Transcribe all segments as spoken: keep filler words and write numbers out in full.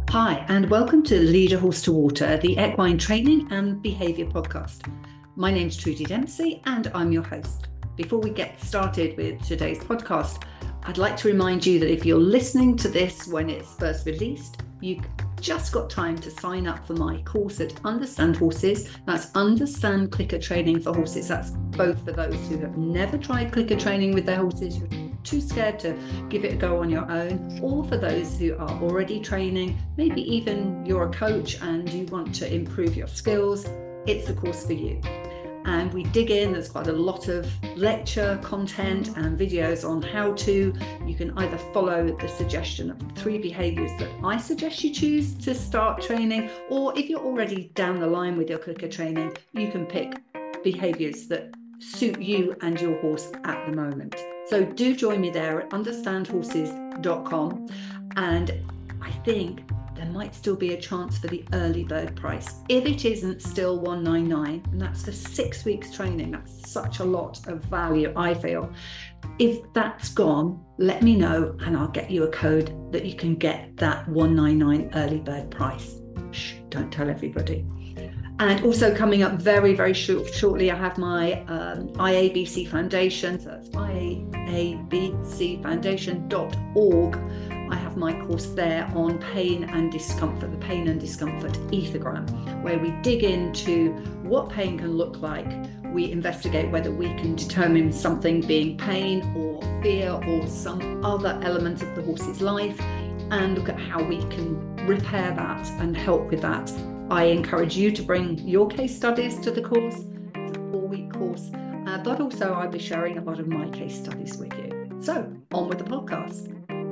Hi, and welcome to Lead a Horse to Water, the equine training and behaviour podcast. My name's Trudy Dempsey, and I'm your host. Before we get started with today's podcast, I'd like to remind you that if you're listening to this when it's first released, you've just got time to sign up for my course at Understand Horses. That's Understand Clicker Training for Horses. That's both for those who have never tried clicker training with their horses, you're too scared to give it a go on your own, or for those who are already training, maybe even you're a coach and you want to improve your skills. It's the course for you. And we dig in, there's quite a lot of lecture content and videos on how to. You can either follow the suggestion of the three behaviours that I suggest you choose to start training, or if you're already down the line with your clicker training, you can pick behaviours that suit you and your horse at the moment. So do join me there at understand horses dot com, and I think there might still be a chance for the early bird price. If it isn't still one hundred ninety-nine dollars, and that's for six weeks training, that's such a lot of value, I feel. If that's gone, let me know and I'll get you a code that you can get that one hundred ninety-nine dollars early bird price. Shh, don't tell everybody. And also coming up very, very short, shortly, I have my um, I A B C Foundation. So that's I A B C foundation dot org. I have my course there on pain and discomfort, the pain and discomfort ethogram, where we dig into what pain can look like. We investigate whether we can determine something being pain or fear or some other element of the horse's life, and look at how we can repair that and help with that. I encourage you to bring your case studies to the course. It's a four-week course, uh, but also I'll be sharing a lot of my case studies with you. So, on with the podcast.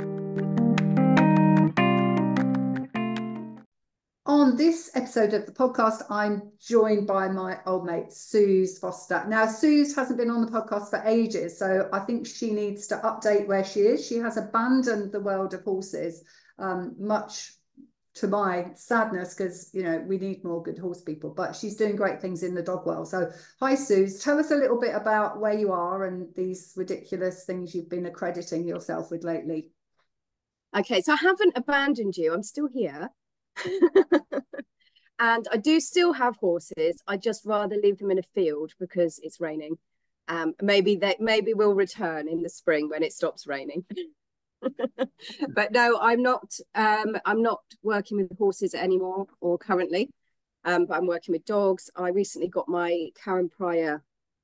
On this episode of the podcast, I'm joined by my old mate, Suze Foster. Now, Suze hasn't been on the podcast for ages, so I think she needs to update where she is. She has abandoned the world of horses, um, much to my sadness, because, you know, we need more good horse people, but she's doing great things in the dog world. So, hi, Suze. Tell us a little bit about where you are and these ridiculous things you've been accrediting yourself with lately. Okay, so I haven't abandoned you. I'm still here. And I do still have horses. I just rather leave them in a field because it's raining. Um, maybe they maybe we'll return in the spring when it stops raining. But no, I'm not um, I'm not working with horses anymore or currently. Um, but I'm working with dogs. I recently got my Karen Pryor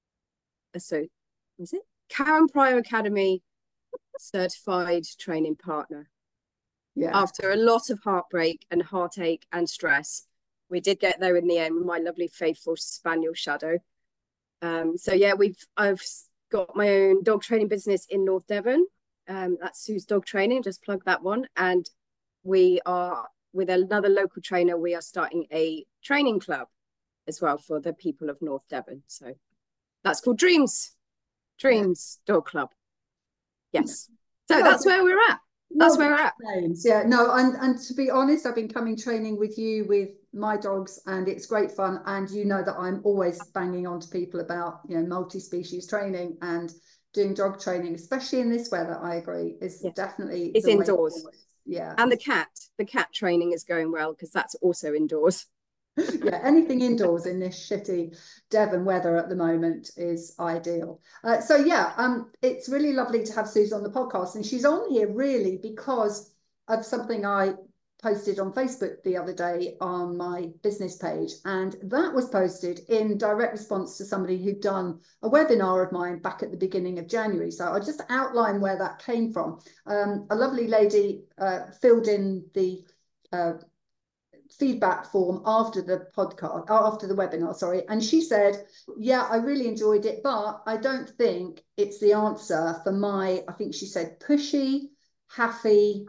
so was it Karen Pryor Academy certified training partner. Yeah. After a lot of heartbreak and heartache and stress, we did get there in the end with my lovely faithful spaniel Shadow. Um, so yeah, we've I've got my own dog training business in North Devon. Um, that's Suze Dog Training. Just plug that one. And we are with another local trainer. We are starting a training club as well for the people of North Devon. So that's called Dreams, Dreams yeah. Dog Club. Yes. So no, that's where we're at. That's where we're at. Names. Yeah, no, and and to be honest, I've been coming training with you with my dogs, and it's great fun. And you know that I'm always banging on to people about, you know, multi-species training and doing dog training, especially in this weather. I agree, is yeah. definitely it's indoors. Yeah, and the cat, the cat training is going well because that's also indoors. Yeah, anything indoors in this shitty Devon weather at the moment is ideal. Uh, so yeah, um, it's really lovely to have Suze on the podcast, and she's on here really because of something I posted on Facebook the other day on my business page, and that was posted in direct response to somebody who'd done a webinar of mine back at the beginning of January. So I'll just outline where that came from. Um, a lovely lady uh, filled in the uh, feedback form after the podcast, after the webinar, sorry. And she said, yeah, I really enjoyed it, but I don't think it's the answer for my, I think she said, pushy, happy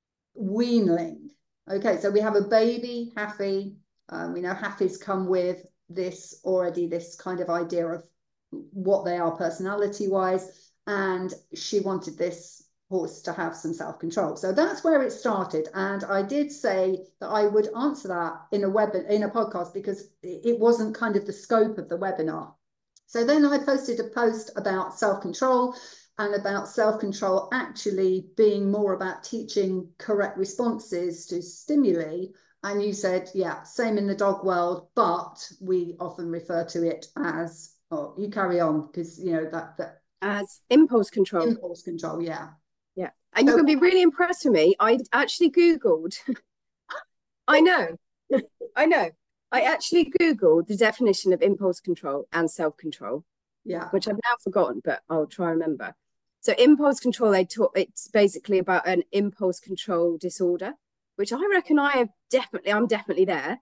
weanling. Okay, so we have a baby, Haffy. Um, we know Haffies come with this already, this kind of idea of what they are personality-wise. And she wanted this horse to have some self-control. So that's where it started. And I did say that I would answer that in a web in a podcast because it wasn't kind of the scope of the webinar. So then I posted a post about self-control, and about self-control actually being more about teaching correct responses to stimuli. And you said, yeah, same in the dog world, but we often refer to it as, oh, you carry on, because, you know, that, that as impulse control. Impulse control, yeah. Yeah. And you're so, going to be really impressed with me. I actually Googled. I know. I know. I actually Googled the definition of impulse control and self-control. Yeah. Which I've now forgotten, but I'll try and remember. So impulse control, they talk, it's basically about an impulse control disorder, which I reckon I have definitely, I'm definitely there.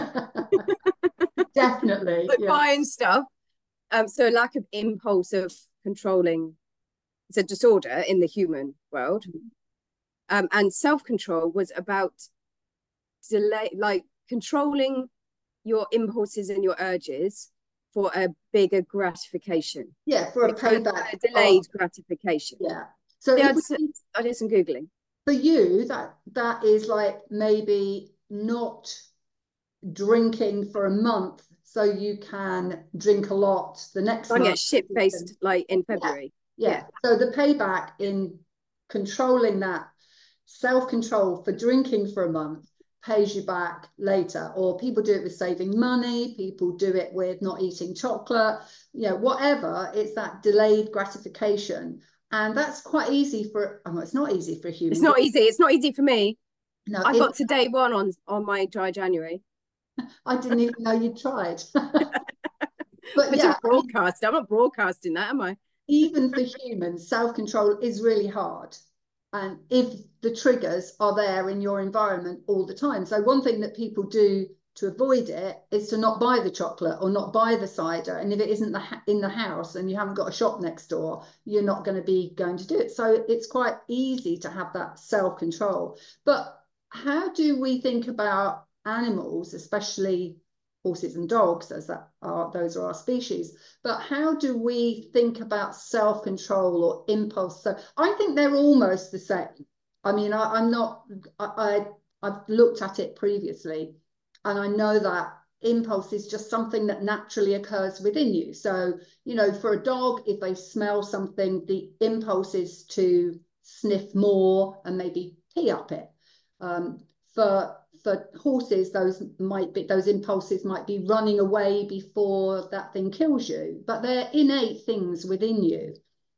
Definitely. Like yeah. buying stuff. Um, so lack of impulse of controlling, it's a disorder in the human world. Um, and self-control was about delay, like controlling your impulses and your urges for a bigger gratification. Yeah, for a payback. A delayed of, gratification. Yeah. So yeah, if we, I did some Googling. For you, that that is like maybe not drinking for a month so you can drink a lot the next I month. get shit-faced like in February. Yeah. yeah. yeah. So the payback in controlling that self-control for drinking for a month pays you back later. Or people do it with saving money, people do it with not eating chocolate, you know, whatever. It's that delayed gratification. And that's quite easy for, oh, it's not easy for a human. It's not easy. It's not easy for me. No, I got to day one on, on my dry January. I didn't even know you tried. But yeah, broadcast. I'm not broadcasting that, am I? Even for humans, self-control is really hard. And if the triggers are there in your environment all the time. So one thing that people do to avoid it is to not buy the chocolate or not buy the cider. And if it isn't the in the house and you haven't got a shop next door, you're not going to be going to do it. So it's quite easy to have that self-control. But how do we think about animals, especially horses and dogs, as that are those are our species, but how do we think about self-control or impulse? So I think they're almost the same. I mean, I, I'm not I, I I've looked at it previously, and I know that impulse is just something that naturally occurs within you. So, you know, for a dog, if they smell something, the impulse is to sniff more and maybe pee up it. Um, for for horses, those might be those impulses might be running away before that thing kills you, but they're innate things within you.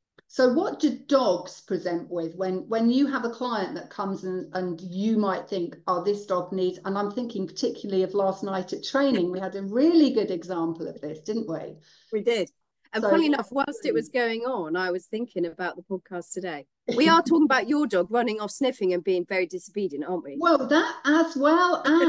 So what do dogs present with when when you have a client that comes and, and you might think, oh, this dog needs, and I'm thinking particularly of last night at training, we had a really good example of this, didn't we? We did. And so, funny enough, whilst it was going on, I was thinking about the podcast today. We are talking about your dog running off sniffing and being very disobedient, aren't we? Well, that as well as...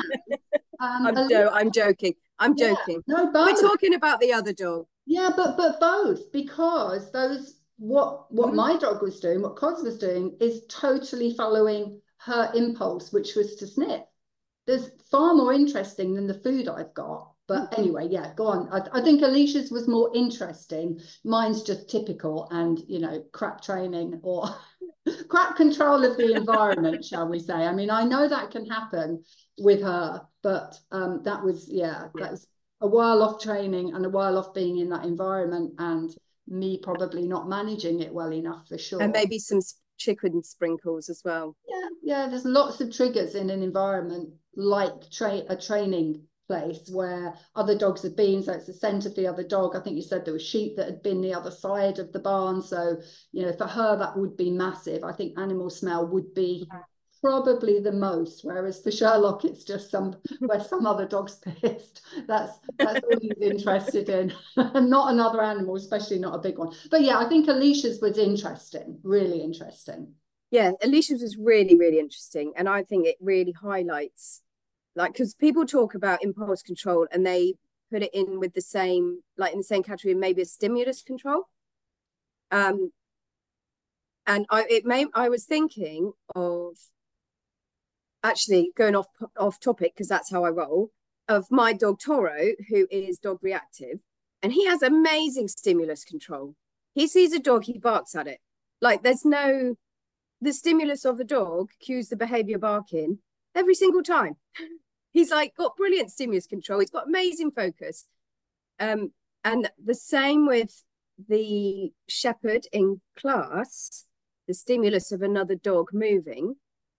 Um, I'm, jo I'm joking. I'm yeah, joking. No, both. We're talking about the other dog. Yeah, but but both, because those... What what mm. my dog was doing, what Cos was doing, is totally following her impulse, which was to sniff. There's far more interesting than the food I've got. But mm. anyway, yeah, go on. I, I think Alicia's was more interesting. Mine's just typical and, you know, crap training or crap control of the environment, shall we say. I mean, I know that can happen with her, but um, that was, yeah, that was a while off training and a while off being in that environment, and me probably not managing it well enough, for sure. And maybe some chicken sprinkles as well. Yeah, yeah. There's lots of triggers in an environment like tra a training place where other dogs have been. So it's the scent of the other dog. I think you said there were sheep that had been the other side of the barn. So, you know, for her, that would be massive. I think animal smell would be probably the most, whereas for Sherlock it's just some where some other dog's pissed. That's that's all he's interested in, and not another animal, especially not a big one. But yeah, I think Alicia's was interesting, really interesting. Yeah, Alicia's was really, really interesting, and I think it really highlights, like, because people talk about impulse control and they put it in with the same, like in the same category, maybe a stimulus control. Um, and I it may I was thinking of. Actually going off off topic, because that's how I roll, of my dog Toro, who is dog reactive, and he has amazing stimulus control. He sees a dog, he barks at it. Like, there's no, the stimulus of the dog cues the behavior barking every single time. He's like got brilliant stimulus control. He's got amazing focus. Um, and the same with the shepherd in class, the stimulus of another dog moving,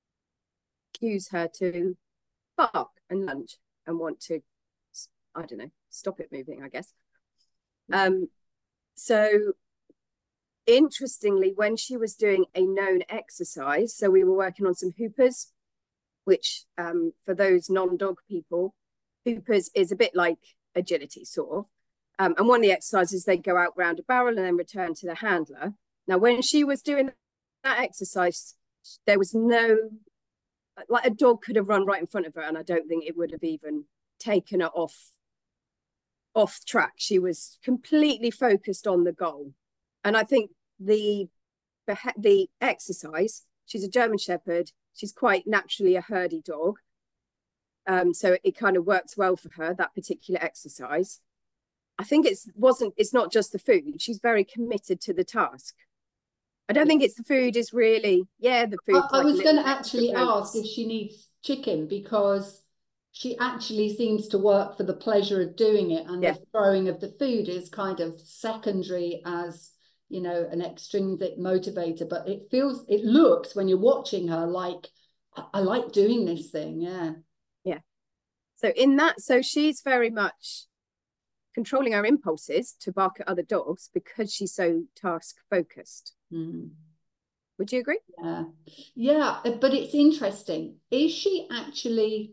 cues her to bark and lunge and want to, I don't know, stop it moving, I guess. Um, so interestingly, when she was doing a known exercise, so we were working on some hoopers, which um, for those non-dog people, hoopers is a bit like agility, sort of. Um, and one of the exercises, they go out round a barrel and then return to the handler. Now, when she was doing that exercise, there was no, like a dog could have run right in front of her, and I don't think it would have even taken her off, off track. She was completely focused on the goal. And I think the, the exercise, she's a German Shepherd, she's quite naturally a herdy dog. Um, so it kind of works well for her, that particular exercise. I think it's wasn't it's not just the food. She's very committed to the task. I don't think it's the food is really, yeah, the food. I, I was going to actually ask if she needs chicken, because she actually seems to work for the pleasure of doing it, and yeah. the throwing of the food is kind of secondary as, you know, an extrinsic motivator. But it feels, it looks when you're watching her like, I, I like doing this thing, yeah. Yeah. So in that, so she's very much controlling her impulses to bark at other dogs because she's so task focused. Mm. Would you agree? Yeah, yeah, but it's interesting. Is she actually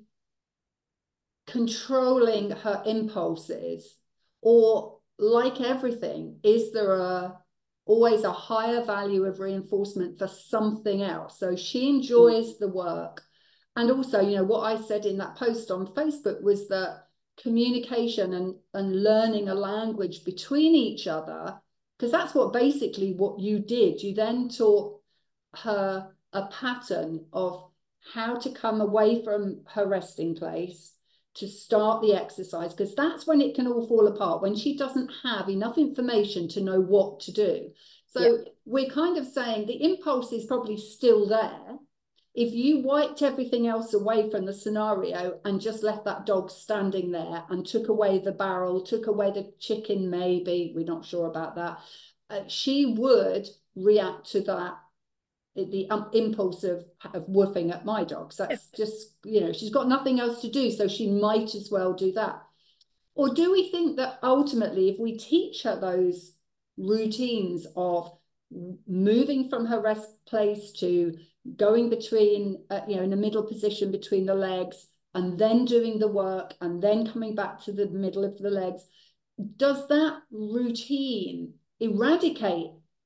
controlling her impulses, or like everything, is there a always a higher value of reinforcement for something else? So she enjoys mm. the work. And also, you know, what I said in that post on Facebook was that communication and, and learning a language between each other, because that's what basically what you did. You then taught her a pattern of how to come away from her resting place to start the exercise, because that's when it can all fall apart, when she doesn't have enough information to know what to do. So yeah. we're kind of saying the impulse is probably still there. If you wiped everything else away from the scenario and just left that dog standing there and took away the barrel, took away the chicken, maybe, we're not sure about that, uh, she would react to that, the um, impulse of, of woofing at my dogs. That's just, you know, she's got nothing else to do, so she might as well do that. Or do we think that ultimately, if we teach her those routines of moving from her rest place to going between, uh, you know, in the middle position between the legs, and then doing the work, and then coming back to the middle of the legs, does that routine eradicate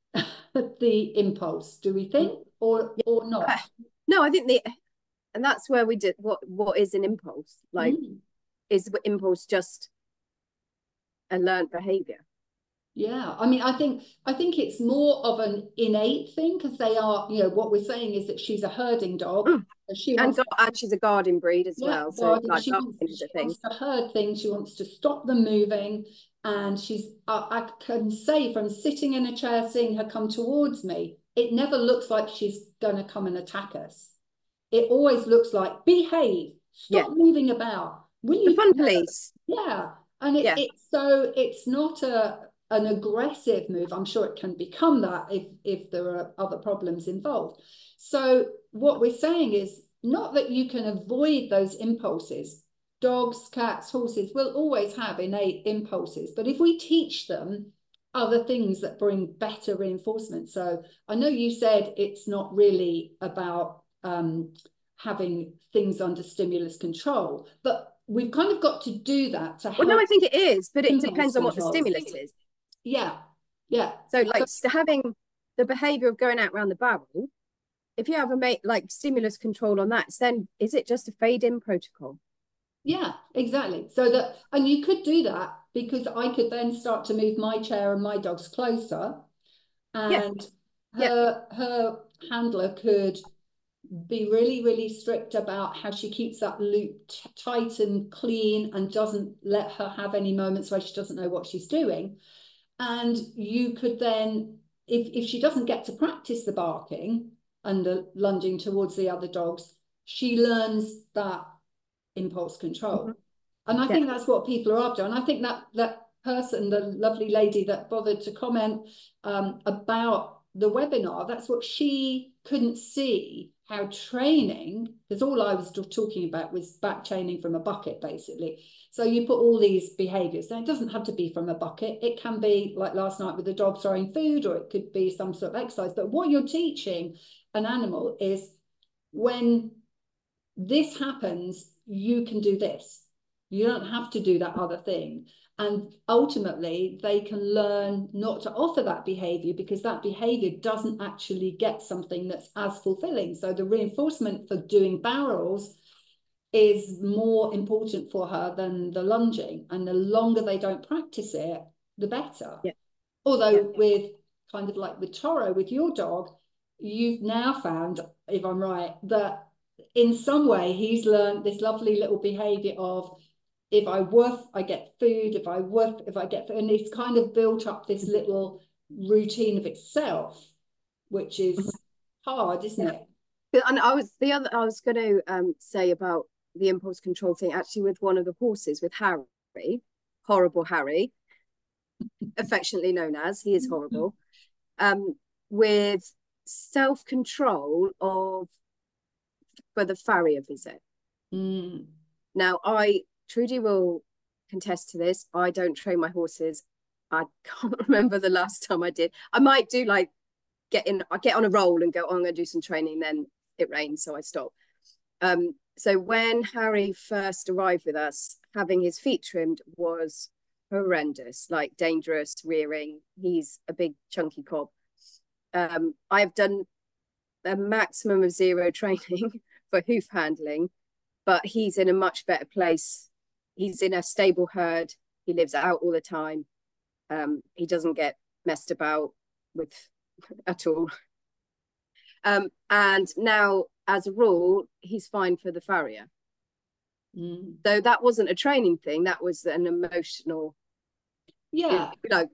the impulse, do we think, or or not? Uh, no, I think the, and that's where we did, what what is an impulse? Like, mm. is impulse just a learned behavior? Yeah, I mean, I think I think it's more of an innate thing, because they are, you know, what we're saying is that she's a herding dog. Mm. She and, wants, and she's a guarding breed as yeah, well. So like she, wants, she wants to herd things. She wants to stop them moving. And she's, I, I can say from sitting in a chair, seeing her come towards me, it never looks like she's going to come and attack us. It always looks like, behave, stop yeah. moving about. Will you? The fun police. Yeah. And it, yeah. it's so, it's not a, an aggressive move. I'm sure it can become that if, if there are other problems involved. So what we're saying is not that you can avoid those impulses. Dogs, cats, horses will always have innate impulses. But if we teach them other things that bring better reinforcement. So I know you said it's not really about um, having things under stimulus control, but we've kind of got to do that to help. Well, no, I think it is, but it depends on what the stimulus is. Yeah, yeah. So like so, having the behavior of going out around the barrel, if you have a mate like stimulus control on that, then is it just a fade-in protocol? Yeah, exactly. So that, and you could do that, because I could then start to move my chair and my dogs closer, and yeah. her yeah. her handler could be really, really strict about how she keeps that loop tight and clean and doesn't let her have any moments where she doesn't know what she's doing. And you could then, if, if she doesn't get to practice the barking and the lunging towards the other dogs, she learns that impulse control. Mm-hmm. And I yeah. think that's what people are after. And I think that that person, the lovely lady that bothered to comment um, about the webinar, that's what she couldn't see, how training, because all I was talking about was back chaining from a bucket, basically. So you put all these behaviours. Now, it doesn't have to be from a bucket. It can be like last night with the dog throwing food, or it could be some sort of exercise. But what you're teaching an animal is, when this happens, you can do this. You don't have to do that other thing. And ultimately, they can learn not to offer that behavior, because that behavior doesn't actually get something that's as fulfilling. So the reinforcement for doing barrels is more important for her than the lunging. And the longer they don't practice it, the better. Yeah. Although yeah. with kind of like with Toro, with your dog, you've now found, if I'm right, that in some way he's learned this lovely little behavior of, if I woof, I get food. If I woof, if I get food. And it's kind of built up this little routine of itself, which is hard, isn't yeah. it? And I was the other I was going to um, say about the impulse control thing, actually, with one of the horses, with Harry, horrible Harry, affectionately known as, he is horrible, um, with self-control of for the farrier visit. Mm. Now, I Trudy will contest to this. I don't train my horses. I can't remember the last time I did. I might do like get in, I get on a roll and go, oh, I'm going to do some training. Then it rains, so I stop. Um, so when Harry first arrived with us, having his feet trimmed was horrendous, like dangerous, rearing. He's a big chunky cob. Um, I've done a maximum of zero training for hoof handling, but he's in a much better place. He's in a stable herd. He lives out all the time. Um, he doesn't get messed about with at all. Um, and now, as a rule, he's fine for the farrier. Mm. So that wasn't a training thing. That was an emotional. Yeah. You know,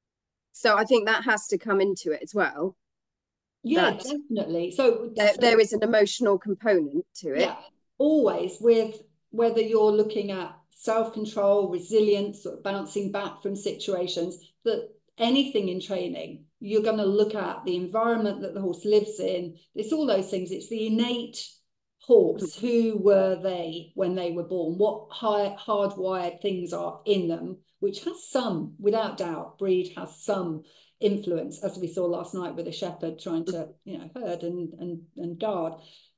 so I think that has to come into it as well. Yeah, definitely. So there, so there is an emotional component to it. Yeah, always, with whether you're looking at self-control, resilience, or bouncing back from situations, that anything in training, you're going to look at the environment that the horse lives in. It's all those things. It's the innate horse. Who were they when they were born? What high, hardwired things are in them, which has some, without doubt, breed has some influence, as we saw last night with a shepherd trying to, you know, herd and and and guard.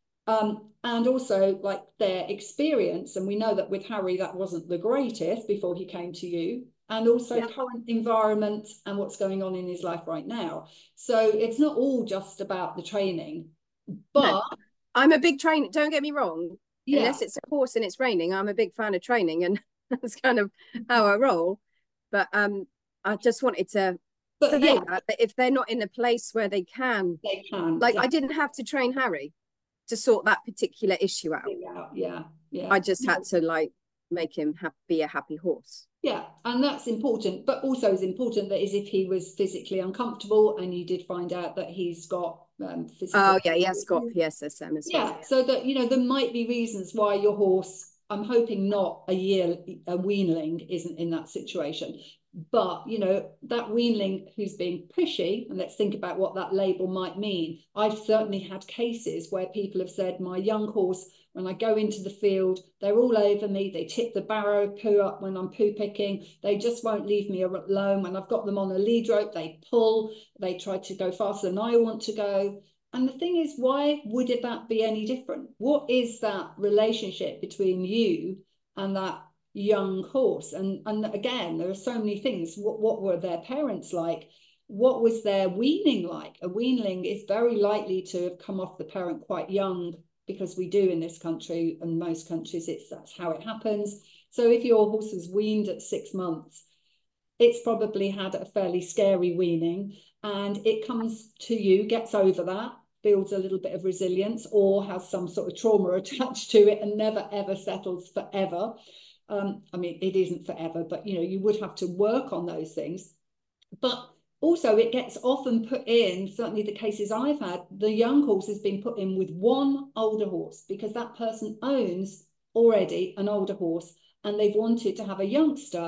Um, and also like their experience. And we know that with Harry, that wasn't the greatest before he came to you. And also yeah. current environment and what's going on in his life right now. So it's not all just about the training. But no, I'm a big trainer. Don't get me wrong. Yeah. Unless it's a horse and it's raining, I'm a big fan of training, and that's kind of how I roll. But um, I just wanted to but, say yeah. that, that if they're not in a place where they can, they can. Like yeah. I didn't have to train Harry to sort that particular issue out. Yeah, yeah. I just had to like make him ha- be a happy horse. Yeah, and that's important. But also is important that is if he was physically uncomfortable and you did find out that he's got um, physical. Oh yeah, he has got P S S M as yeah, well. Yeah, so that, you know, there might be reasons why your horse, I'm hoping not a year, a weanling isn't in that situation. But, you know, that weanling who's being pushy, and let's think about what that label might mean. I've certainly had cases where people have said, my young horse, when I go into the field, they're all over me. They tip the barrow poo up when I'm poo picking. They just won't leave me alone. When I've got them on a lead rope, they pull. They try to go faster than I want to go. And the thing is, why would it that be any different? What is that relationship between you and that young horse? And and again, there are so many things. What, what were their parents like? What was their weaning like? A weanling is very likely to have come off the parent quite young, because we do in this country, and most countries, it's that's how it happens. So if your horse was weaned at six months, it's probably had a fairly scary weaning, and it comes to you, gets over that, builds a little bit of resilience, or has some sort of trauma attached to it and never ever settles forever. Um, I mean, it isn't forever, but, you know, you would have to work on those things. But also it gets often put in, certainly the cases I've had, the young horse has been put in with one older horse because that person owns already an older horse, and they've wanted to have a youngster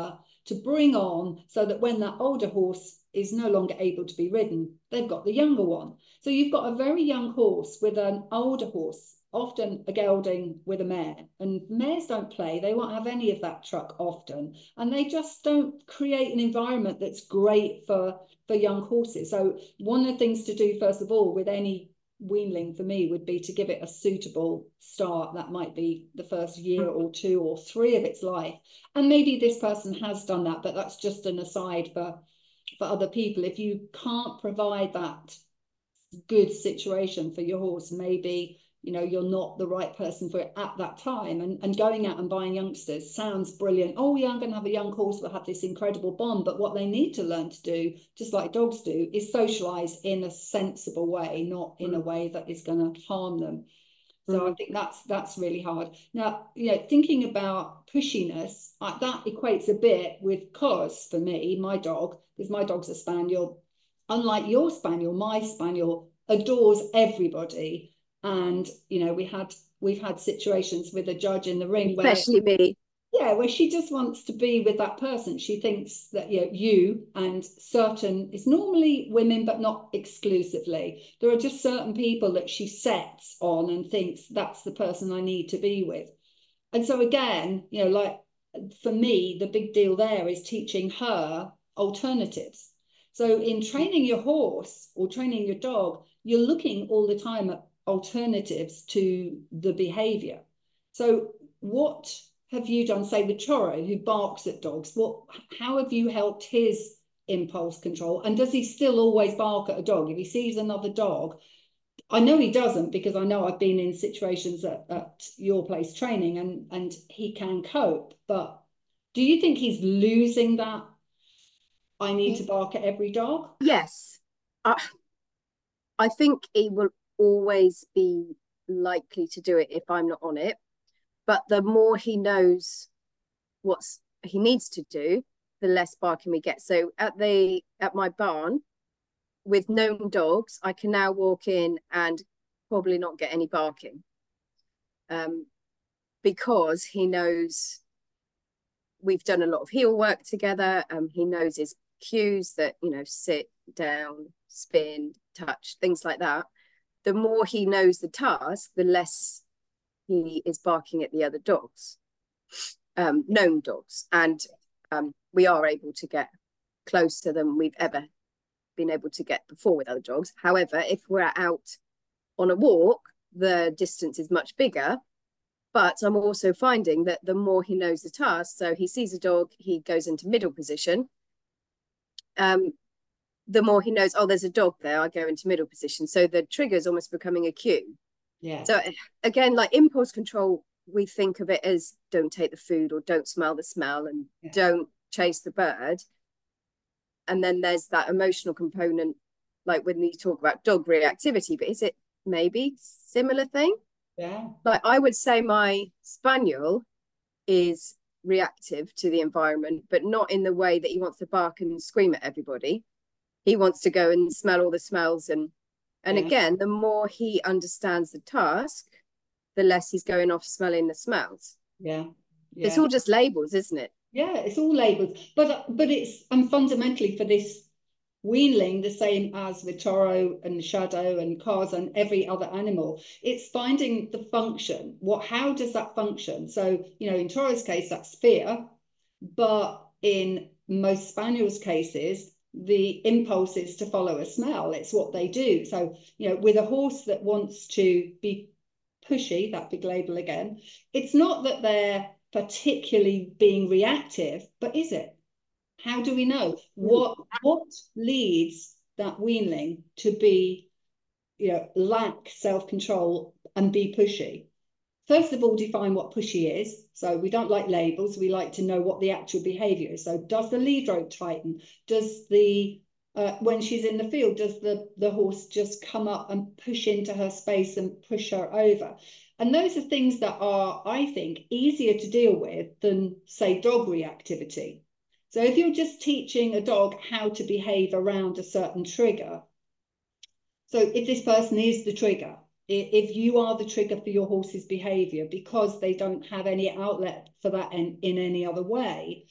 to bring on, so that when that older horse is no longer able to be ridden, they've got the younger one. So you've got a very young horse with an older horse, often a gelding with a mare, and mares don't play. They won't have any of that truck often, and they just don't create an environment that's great for for young horses. So one of the things to do, first of all, with any weanling for me would be to give it a suitable start. That might be the first year or two or three of its life, and maybe this person has done that, but that's just an aside for for other people. If you can't provide that good situation for your horse, maybe, you know, you're not the right person for it at that time. And, and going out and buying youngsters sounds brilliant. Oh yeah, I'm going to have a young horse, we'll have this incredible bond. But what they need to learn to do, just like dogs do, is socialize in a sensible way, not in a way that is going to harm them. So mm. I think that's that's really hard. Now, you know, thinking about pushiness, uh, that equates a bit with Cos for me, my dog, because my dog's a spaniel. Unlike your spaniel, my spaniel adores everybody. And, you know, we had we've had situations with a judge in the ring where, especially me, yeah, where she just wants to be with that person. She thinks that, you know, you and certain, it's normally women, but not exclusively. There are just certain people that she sets on and thinks that's the person I need to be with. And so again, you know, like for me, the big deal there is teaching her alternatives. So in training your horse or training your dog, you're looking all the time at alternatives to the behavior. So what have you done, say with Toro, who barks at dogs? What, how have you helped his impulse control? And does he still always bark at a dog? If he sees another dog, I know he doesn't, because I know I've been in situations at, at your place training, and, and he can cope. But do you think he's losing that I need to bark at every dog? Yes. I, I think he will always be likely to do it if I'm not on it. But the more he knows what he needs to do, the less barking we get. So at the at my barn, with known dogs, I can now walk in and probably not get any barking, um, because he knows we've done a lot of heel work together. Um, he knows his cues, that, you know, sit, down, spin, touch, things like that. The more he knows the task, the less he is barking at the other dogs, um, known dogs. And um, we are able to get closer than we've ever been able to get before with other dogs. However, if we're out on a walk, the distance is much bigger. But I'm also finding that the more he knows the task, so he sees a dog, he goes into middle position. Um, the more he knows, oh, there's a dog there, I go into middle position. So the trigger is almost becoming a cue. Yeah. So again, like impulse control, we think of it as don't take the food, or don't smell the smell, and yeah. don't chase the bird. And then there's that emotional component, like when you talk about dog reactivity, but is it maybe similar thing? Yeah. Like I would say my spaniel is reactive to the environment, but not in the way that he wants to bark and scream at everybody. He wants to go and smell all the smells. And and yeah. again, the more he understands the task, the less he's going off smelling the smells. Yeah. yeah. It's all just labels, isn't it? Yeah, it's all labels. But but it's and fundamentally for this weanling, the same as with Toro and Shadow and Cos and every other animal, it's finding the function. What, how does that function? So, you know, in Toro's case, that's fear. But in most spaniels' cases, the impulse is to follow a smell. It's what they do. So, you know, with a horse that wants to be pushy, that big label again, it's not that they're particularly being reactive, but is it? How do we know? What what leads that weanling to be, you know, lack self-control and be pushy? First of all, define what pushy is. So we don't like labels. We like to know what the actual behavior is. So does the lead rope tighten? Does the, uh, when she's in the field, does the, the horse just come up and push into her space and push her over? And those are things that are, I think, easier to deal with than, say, dog reactivity. So if you're just teaching a dog how to behave around a certain trigger, so if this person is the trigger, if you are the trigger for your horse's behavior because they don't have any outlet for that in, in any other way,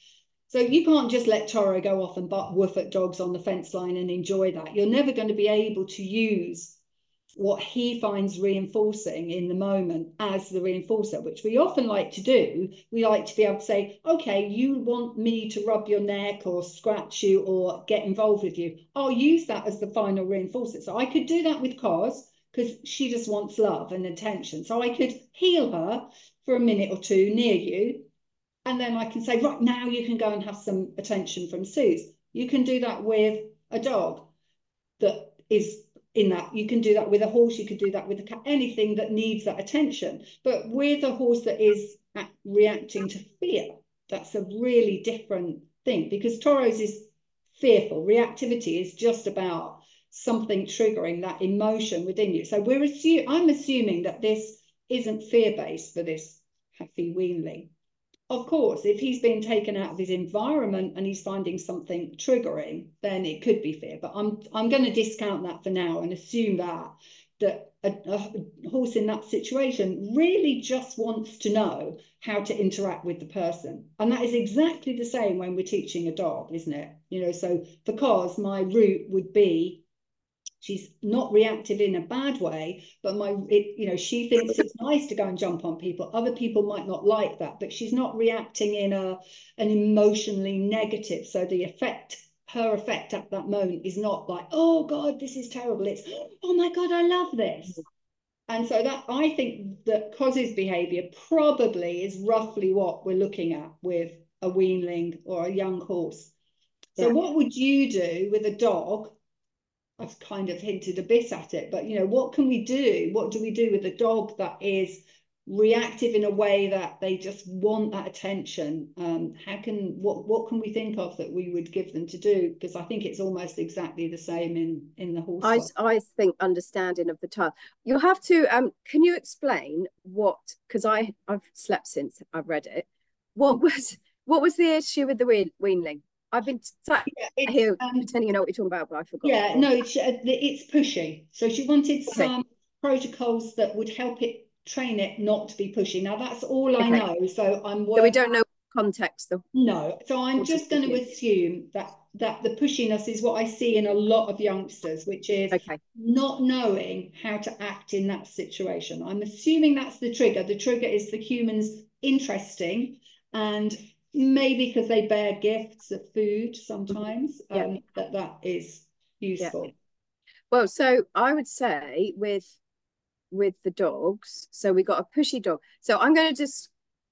So you can't just let Toro go off and butt woof at dogs on the fence line and enjoy that. You're never going to be able to use what he finds reinforcing in the moment as the reinforcer, which we often like to do. We like to be able to say, okay, you want me to rub your neck or scratch you or get involved with you. I'll use that as the final reinforcer. So I could do that with Cos because she just wants love and attention. So I could heel her for a minute or two near you. And then I can say, right, now you can go and have some attention from Suze. You can do that with a dog that is in that. You can do that with a horse. You could do that with a cat, anything that needs that attention. But with a horse that is reacting to fear, that's a really different thing, because Toros is fearful. Reactivity is just about something triggering that emotion within you. So we're assuming, I'm assuming that this isn't fear-based for this Haffy weanling. Of course, if he's being taken out of his environment and he's finding something triggering, then it could be fear. But I'm I'm going to discount that for now and assume that that a, a horse in that situation really just wants to know how to interact with the person. And that is exactly the same when we're teaching a dog, isn't it? You know, so because my route would be, she's not reactive in a bad way, but my, it, you know, she thinks it's nice to go and jump on people. Other people might not like that, but she's not reacting in a an emotionally negative. So the effect, her effect at that moment is not like, oh God, this is terrible. It's, oh my God, I love this. And so that, I think that Cos's behavior probably is roughly what we're looking at with a weanling or a young horse. So yeah. What would you do with a dog? I've kind of hinted a bit at it, but you know, what can we do? What do we do with a dog that is reactive in a way that they just want that attention? Um, how can, what what can we think of that we would give them to do? Because I think it's almost exactly the same in in the horse. I I think understanding of the child. You'll have to um. Can you explain what? Because I I've slept since I've read it. What was what was the issue with the ween, weanling? I've been sat yeah, here um, pretending you know what you're talking about, but I forgot. Yeah, no, it's, it's pushy. So she wanted okay. some protocols that would help it train it not to be pushy. Now that's all okay. I know. So I'm working. So we don't know context though. No. So I'm just going to assume that that the pushiness is what I see in a lot of youngsters, which is okay. not knowing how to act in that situation. I'm assuming that's the trigger. The trigger is the humans interesting, and maybe because they bear gifts of food sometimes, yeah. um, that that is useful. Yeah. Well, so I would say with with the dogs, so we got a pushy dog. So I'm going to just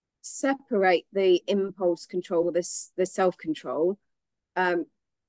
separate the impulse control, this the self-control. Um,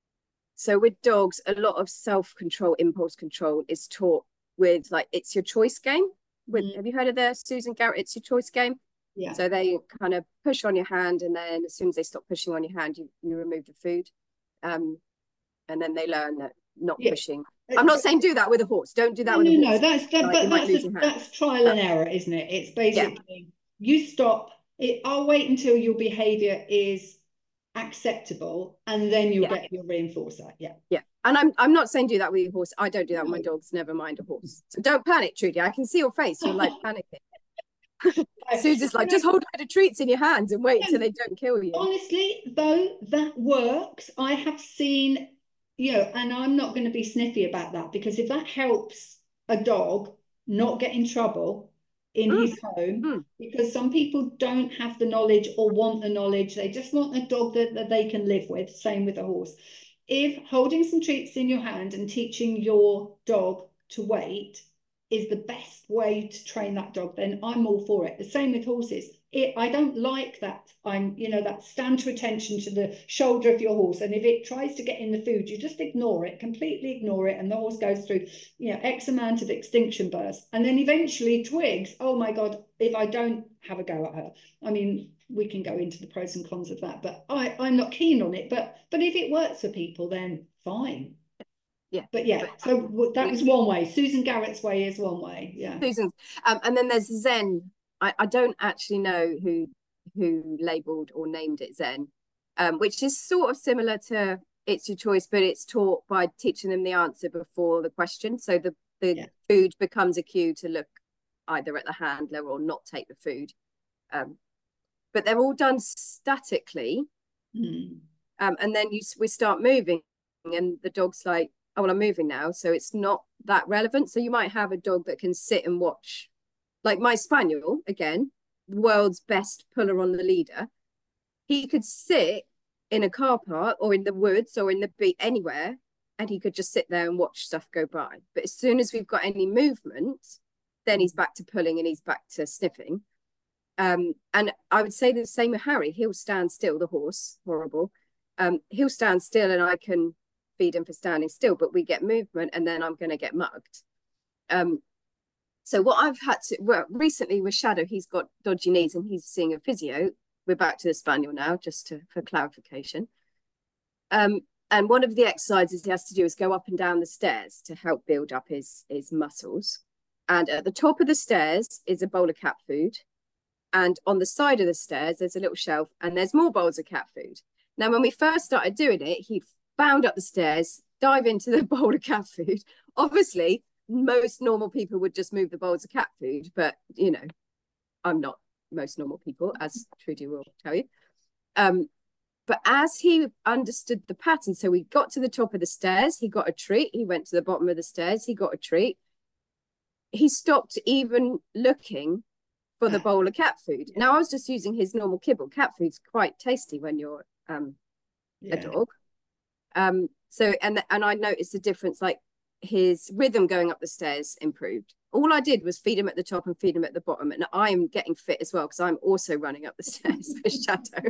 so with dogs, a lot of self-control, impulse control is taught with like It's Your Choice game. With mm. Have you heard of the Susan Garrett It's Your Choice game? Yeah. So they kind of push on your hand, and then as soon as they stop pushing on your hand, you, you remove the food. Um, and then they learn that not yeah. pushing. I'm not saying do that with a horse. Don't do that no, with no, a horse. No, that's that, like, but that's a, that's trial and error, isn't it? It's basically yeah. you stop. It, I'll wait until your behaviour is acceptable, and then you'll yeah. get your reinforcer. Yeah, yeah. And I'm I'm not saying do that with your horse. I don't do that no. with my dogs. Never mind a horse. So don't panic, Trudy. I can see your face. You're like panicking. Susan's like, just hold a load of treats in your hands and wait until they don't kill you. Honestly, though, that works. I have seen, you know, and I'm not going to be sniffy about that, because if that helps a dog not get in trouble in mm. his home, mm. because some people don't have the knowledge or want the knowledge, they just want a dog that, that they can live with. Same with a horse. If holding some treats in your hand and teaching your dog to wait is the best way to train that dog, then I'm all for it. The same with horses. It, I don't like that. I'm, you know, that stand to attention to the shoulder of your horse. And if it tries to get in the food, you just ignore it, completely ignore it. And the horse goes through, you know, X amount of extinction bursts. And then eventually twigs, oh my God, if I don't have a go at her. I mean, we can go into the pros and cons of that, but I, I'm not keen on it. But, but if it works for people, then fine. Yeah, but yeah, but, so that was one way. Susan Garrett's way is one way. Yeah, Susan's, um, and then there's Zen. I, I don't actually know who who labelled or named it Zen, um, which is sort of similar to It's Your Choice, but it's taught by teaching them the answer before the question. So the the yeah. food becomes a cue to look either at the handler or not take the food. Um, but they're all done statically. Mm. Um, and then you we start moving, and the dog's like, oh, well, I'm moving now. So it's not that relevant. So you might have a dog that can sit and watch, like my spaniel, again, world's best puller on the leader. He could sit in a car park or in the woods or in the beach, anywhere, and he could just sit there and watch stuff go by. But as soon as we've got any movement, then he's back to pulling and he's back to sniffing. Um, and I would say the same with Harry. He'll stand still, the horse, horrible. Um, he'll stand still and I can feed him for standing still, but we get movement and then I'm going to get mugged. Um, so what I've had to, well, recently with Shadow, he's got dodgy knees and he's seeing a physio. We're back to the spaniel now, just to, for clarification. Um, and one of the exercises he has to do is go up and down the stairs to help build up his, his muscles. And at the top of the stairs is a bowl of cat food. And on the side of the stairs, there's a little shelf and there's more bowls of cat food. Now, when we first started doing it, he'd bound up the stairs, dive into the bowl of cat food. Obviously, most normal people would just move the bowls of cat food, but, you know, I'm not most normal people, as Trudy will tell you. Um, but as he understood the pattern, so we got to the top of the stairs, he got a treat. He went to the bottom of the stairs, he got a treat. He stopped even looking for the bowl of cat food. Now, I was just using his normal kibble. Cat food's quite tasty when you're um, yeah. a dog. Um, so, and, and I noticed a difference, like his rhythm going up the stairs improved. All I did was feed him at the top and feed him at the bottom. And I'm getting fit as well because I'm also running up the stairs for Shadow.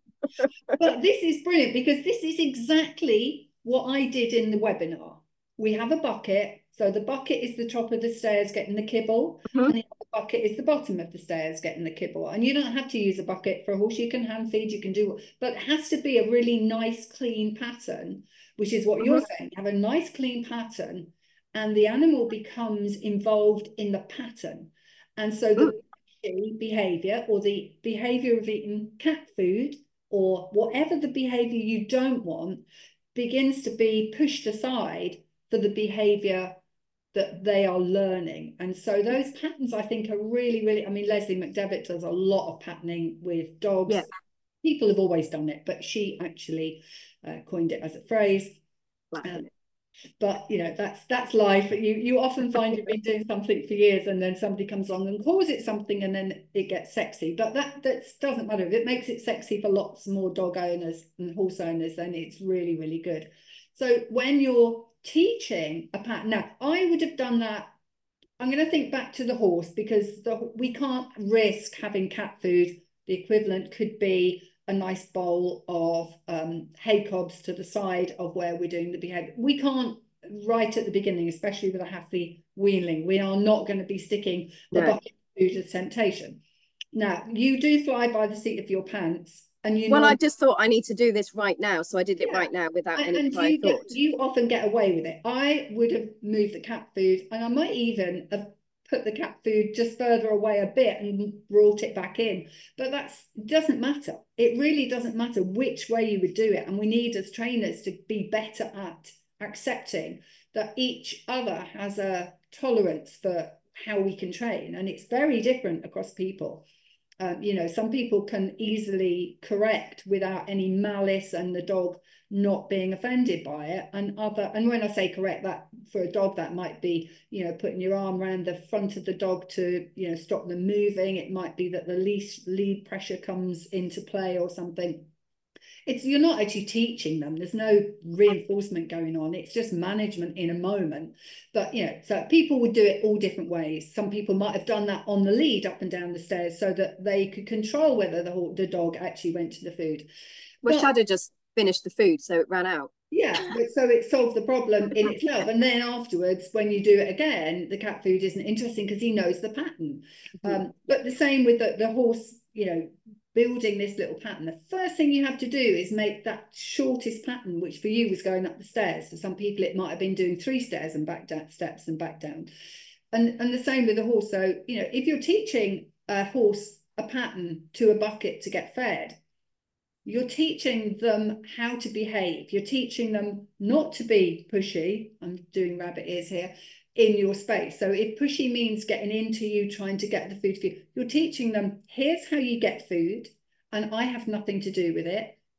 But this is brilliant because this is exactly what I did in the webinar. We have a bucket. So the bucket is the top of the stairs getting the kibble, mm-hmm. and the other bucket is the bottom of the stairs getting the kibble. And you don't have to use a bucket for a horse. You can hand feed, you can do, but it has to be a really nice, clean pattern, which is what mm-hmm. you're saying. Have a nice, clean pattern, and the animal becomes involved in the pattern. And so the mm-hmm. behavior or the behavior of eating cat food or whatever the behavior you don't want begins to be pushed aside for the behavior that they are learning. And so those patterns, I think, are really, really, I mean, Leslie McDevitt does a lot of patterning with dogs. Yeah. People have always done it, but she actually uh, coined it as a phrase. Um, but, you know, that's that's life. You, you often find you've been doing something for years and then somebody comes along and calls it something and then it gets sexy. But that that doesn't matter. If it makes it sexy for lots more dog owners and horse owners, then it's really, really good. So when you're teaching a pattern, now I would have done that. I'm going to think back to the horse because the, we can't risk having cat food. The equivalent could be a nice bowl of um, hay cobs to the side of where we're doing the behavior. We can't right at the beginning, especially with a happy wheeling. We are not going to be sticking the no. bucket of food as temptation. Now, you do fly by the seat of your pants. And you well, know, I just thought I need to do this right now. So I did it yeah. right now without and, any and prior you thought. Get, you often get away with it. I would have moved the cat food and I might even have put the cat food just further away a bit and brought it back in. But that doesn't matter. It really doesn't matter which way you would do it. And we need as trainers to be better at accepting that each other has a tolerance for how we can train. And it's very different across people. Um, you know, some people can easily correct without any malice and the dog not being offended by it. And other, and when I say correct, that for a dog, that might be, you know, putting your arm around the front of the dog to, you know, stop them moving. It might be that the leash lead pressure comes into play or something. It's, you're not actually teaching them. There's no reinforcement going on. It's just management in a moment. But, you know, so people would do it all different ways. Some people might have done that on the lead up and down the stairs so that they could control whether the, the dog actually went to the food. Well, but, Shadow just finished the food, so it ran out. Yeah, but so it solved the problem in itself. And then afterwards, when you do it again, the cat food isn't interesting because he knows the pattern. Mm-hmm. Um, but the same with the, the horse, you know, building this little pattern. The first thing you have to do is make that shortest pattern, which for you was going up the stairs. For some people, it might have been doing three stairs and back down, steps and back down. And, and the same with the horse. So, you know, if you're teaching a horse a pattern to a bucket to get fed, you're teaching them how to behave. You're teaching them not to be pushy. I'm doing rabbit ears here. In your space. So if pushy means getting into you, trying to get the food for you, you're teaching them, here's how you get food, and I have nothing to do with it.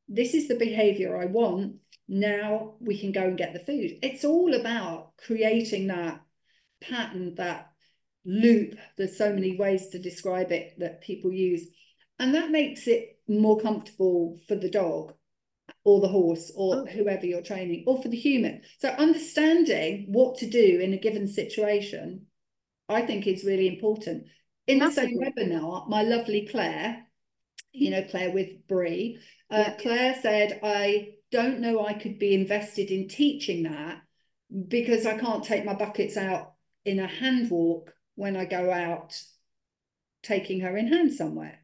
this is the behavior I want. Now we can go and get the food. It's all about creating that pattern, that loop. There's so many ways to describe it that people use. And that makes it more comfortable for the dog or the horse or whoever you're training, or for the human. So understanding what to do in a given situation, I think is really important. In the same webinar, my lovely Claire, you know, Claire with Brie, uh, yeah. Claire said, I don't know I could be invested in teaching that because I can't take my buckets out in a hand walk when I go out taking her in hand somewhere.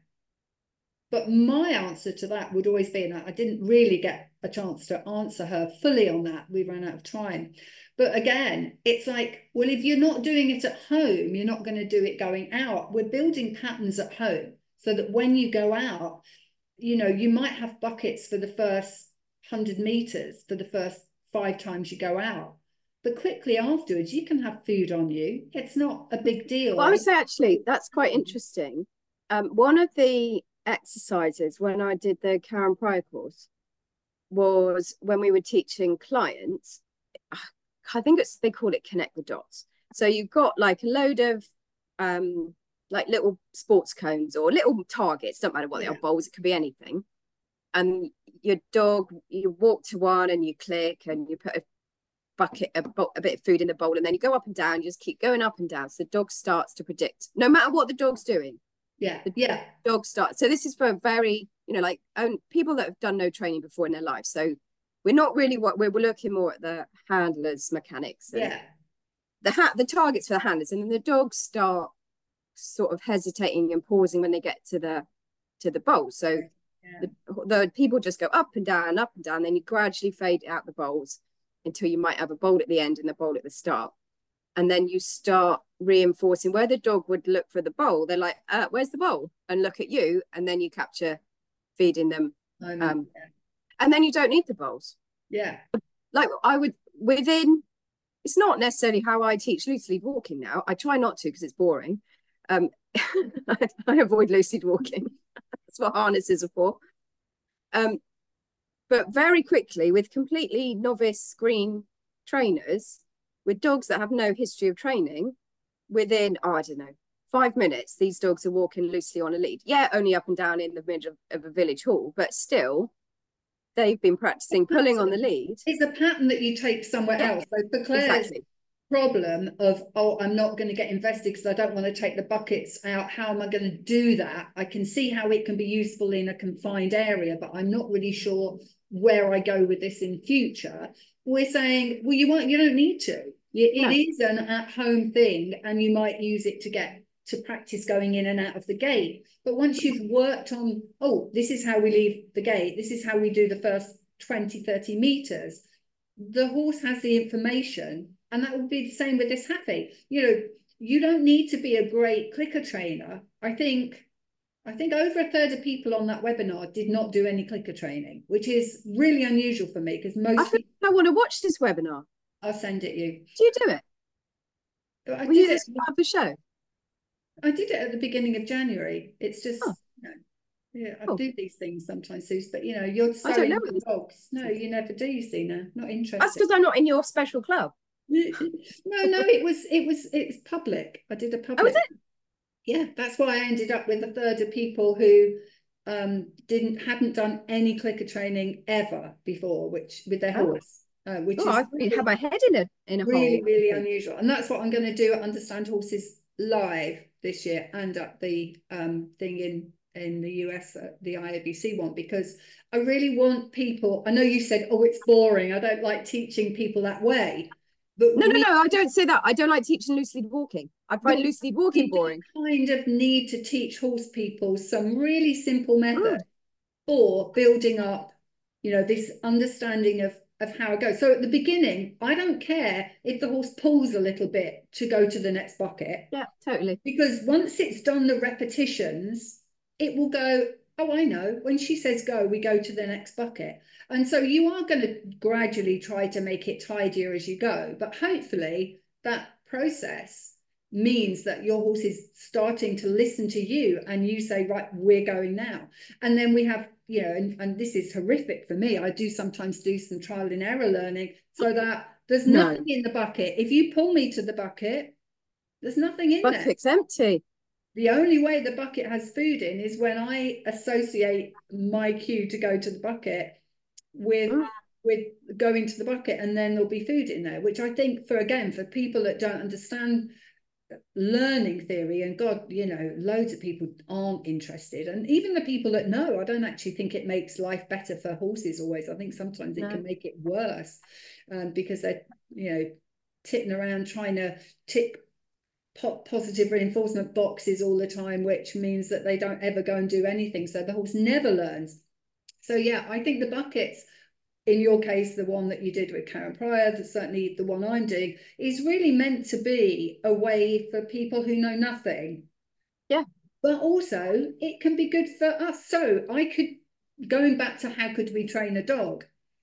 But my answer to that would always be, and I didn't really get a chance to answer her fully on that, we ran out of time. But again, it's like, well, if you're not doing it at home, you're not going to do it going out. We're building patterns at home so that when you go out, you know, you might have buckets for the first hundred meters, for the first five times you go out. But quickly afterwards, you can have food on you. It's not a big deal. Well, I would say, actually, that's quite interesting. Um, one of the exercises when I did the Karen Pryor course was when we were teaching clients, I think it's, they call it connect the dots. So you've got like a load of um, like little sports cones or little targets, don't matter what yeah. they are, bowls, it could be anything. And your dog, you walk to one and you click and you put a bucket, a, a bit of food in the bowl, and then you go up and down, you just keep going up and down. So the dog starts to predict, no matter what the dog's doing. Yeah, the yeah. dog starts. So this is for a very, you know, like um, people that have done no training before in their life. So we're not really what we're, we're looking more at the handlers, mechanics. And yeah. The ha the targets for the handlers, and then the dogs start sort of hesitating and pausing when they get to the to the bowl. So yeah. the, the people just go up and down, up and down. Then you gradually fade out the bowls until you might have a bowl at the end and a bowl at the start. And then you start reinforcing where the dog would look for the bowl. They're like, uh, where's the bowl? And look at you. And then you capture feeding them. I know, um, yeah. And then you don't need the bowls. Yeah. Like I would, within, it's not necessarily how I teach loose lead walking now. I try not to because it's boring. Um, I, I avoid loose lead walking. That's what harnesses are for. Um, but very quickly, with completely novice green trainers, with dogs that have no history of training, within, oh, I don't know, five minutes, these dogs are walking loosely on a lead. Yeah, only up and down in the middle of, of a village hall, but still, they've been practicing pulling on the lead. It's a pattern that you take somewhere yeah, else. So for Claire's exactly. problem of, oh, I'm not going to get invested because I don't want to take the buckets out. How am I going to do that? I can see how it can be useful in a confined area, but I'm not really sure where I go with this in future. We're saying, well, you won't, you don't need to. It no. is an at-home thing, and you might use it to get to practice going in and out of the gate. But once you've worked on, oh, this is how we leave the gate, this is how we do the first twenty, thirty meters, the horse has the information, and that will be the same with this happy. You know, you don't need to be a great clicker trainer. I think, I think over a third of people on that webinar did not do any clicker training, which is really unusual for me because most I think people... I want to watch this webinar. I'll send it you. Do you do it? I Were you this part of the show? I did it at the beginning of January. It's just, oh. you know, yeah, I oh. do these things sometimes, Suze, but you know, you're so into dogs. No, you never do, you see, now. Not interested. That's because I'm not in your special club. no, no, it was, it was, it was public. I did a public. Oh, was it? Yeah, that's why I ended up with a third of people who um didn't, hadn't done any clicker training ever before, which with their oh. horse. Uh, which oh, is I really have my head in a in a really hole. really unusual, and that's what I'm going to do at Understand Horses live this year and at the um thing in in the U S, uh, the I A B C one, because I really want people. I know you said, oh, it's boring, I don't like teaching people that way, but no we, no no I don't say that. I don't like teaching loose lead walking. I find loose lead walking boring. Kind of need to teach horse people some really simple method for building up, you know, this understanding of of how it goes. So at the beginning, I don't care if the horse pulls a little bit to go to the next bucket. Yeah, totally. Because once it's done the repetitions, it will go, oh, I know, when she says go, we go to the next bucket. And so you are going to gradually try to make it tidier as you go. But hopefully that process means that your horse is starting to listen to you, and you say, right, we're going now. And then we have, you know, and, and this is horrific for me. I do sometimes do some trial and error learning so that there's No. nothing in the bucket. If you pull me to the bucket, there's nothing in there. Bucket's empty. The only way the bucket has food in is when I associate my cue to go to the bucket with mm. with going to the bucket, and then there'll be food in there, which I think, for again, for people that don't understand learning theory, and God, you know, loads of people aren't interested, and even the people that know, I don't actually think it makes life better for horses always. I think sometimes it no. can make it worse, um, because they're, you know, titting around trying to tick positive reinforcement boxes all the time, which means that they don't ever go and do anything, so the horse never learns. So yeah, I think the buckets, in your case, the one that you did with Karen Pryor, certainly the one I'm doing, is really meant to be a way for people who know nothing. Yeah. But also it can be good for us. So I could, going back to how could we train a dog,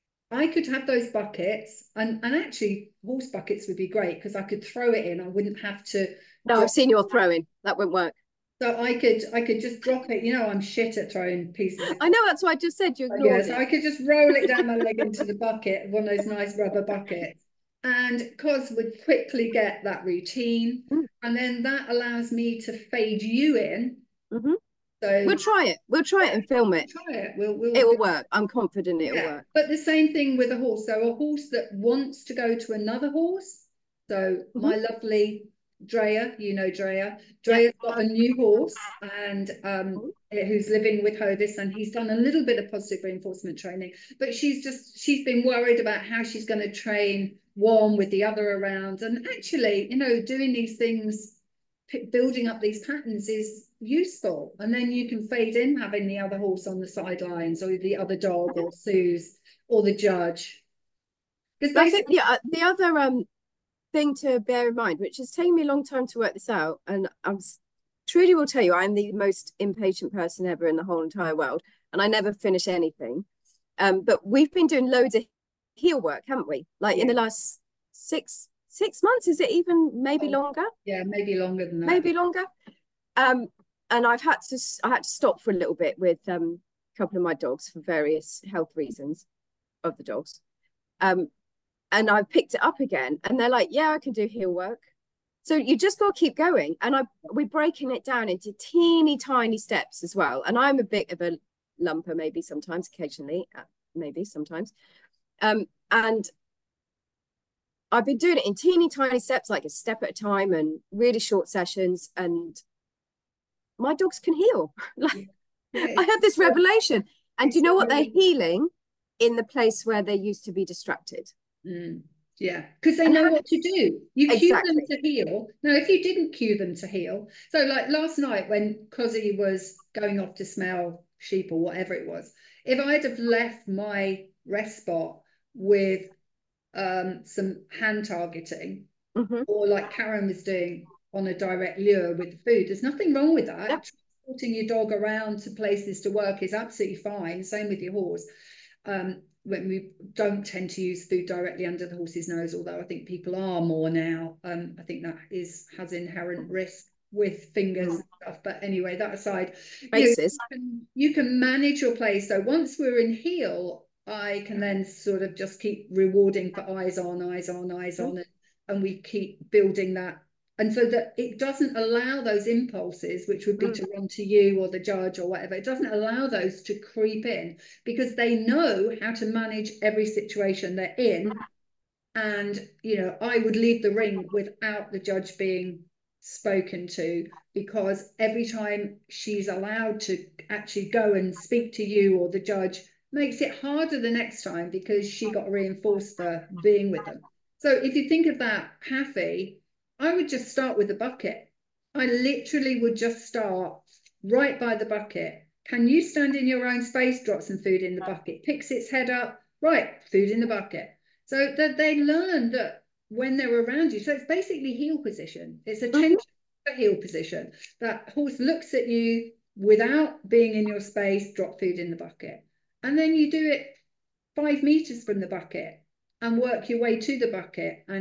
I could have those buckets, and, and actually horse buckets would be great because I could throw it in. I wouldn't have to. No, I've seen your throwing. That wouldn't work. So I could I could just drop it. You know, I'm shit at throwing pieces. I know, that's why I just said you ignored yeah, it. so I could just roll it down my leg into the bucket, one of those nice rubber buckets. And Cos would quickly get that routine. Mm. And then that allows me to fade you in. Mm-hmm. So we'll try it. We'll try yeah, it and film it. Try it. We'll, we'll it will work. I'm confident it'll yeah. work. But the same thing with a horse. So a horse that wants to go to another horse. So mm-hmm. my lovely Drea, you know Drea. Drea's yeah. got a new horse, and um, who's living with Hovis, and he's done a little bit of positive reinforcement training. But she's just she's been worried about how she's going to train one with the other around. And actually, you know, doing these things, building up these patterns is useful. And then you can fade in having the other horse on the sidelines, or the other dog, or Sue's, or the judge. Because I think the uh, the other um. thing to bear in mind, which has taken me a long time to work this out, and I'm truly will tell you, I'm the most impatient person ever in the whole entire world, and I never finish anything. Um, but we've been doing loads of heel work, haven't we? Like yeah. in the last six six months, is it even maybe oh, longer? Yeah, maybe longer than that. Maybe longer. Um, and I've had to I had to stop for a little bit with um a couple of my dogs for various health reasons of the dogs. Um, And I've picked it up again, and they're like, yeah, I can do heel work. So you just got to keep going. And I we're breaking it down into teeny tiny steps as well. And I'm a bit of a lumper, maybe sometimes, occasionally, maybe sometimes. Um, and I've been doing it in teeny tiny steps, like a step at a time, and really short sessions. And my dogs can heal. Like, yeah, I had this revelation. And do you know what? They're healing in the place where they used to be distracted. Mm, yeah, because they know what to do. You cue exactly. them to heal. Now, if you didn't cue them to heal, so like last night when Cozzy was going off to smell sheep or whatever it was, if I'd have left my rest spot with um, some hand targeting, mm-hmm. or like Karen was doing on a direct lure with the food, there's nothing wrong with that. Yep. Transporting your dog around to places to work is absolutely fine. Same with your horse. Um, when we don't tend to use food directly under the horse's nose, although I think people are more now. Um, I think that is has inherent risk with fingers and stuff. But anyway, that aside, you, know, you, can, you can manage your play. So once we're in heel, I can then sort of just keep rewarding for eyes on, eyes on, eyes on, and, and we keep building that. And so that it doesn't allow those impulses, which would be mm. to run to you or the judge or whatever, it doesn't allow those to creep in, because they know how to manage every situation they're in. And, you know, I would leave the ring without the judge being spoken to, because every time she's allowed to actually go and speak to you or the judge, makes it harder the next time because she got reinforced for being with them. So if you think of that, Haffy, I would just start with the bucket. I literally would just start right by the bucket. Can you stand in your own space? Drop some food in the bucket. Picks its head up. Right, food in the bucket. So that they learn that when they're around you. So it's basically heel position. It's a tension for heel position. That horse looks at you without being in your space. Drop food in the bucket. And then you do it five meters from the bucket and work your way to the bucket. And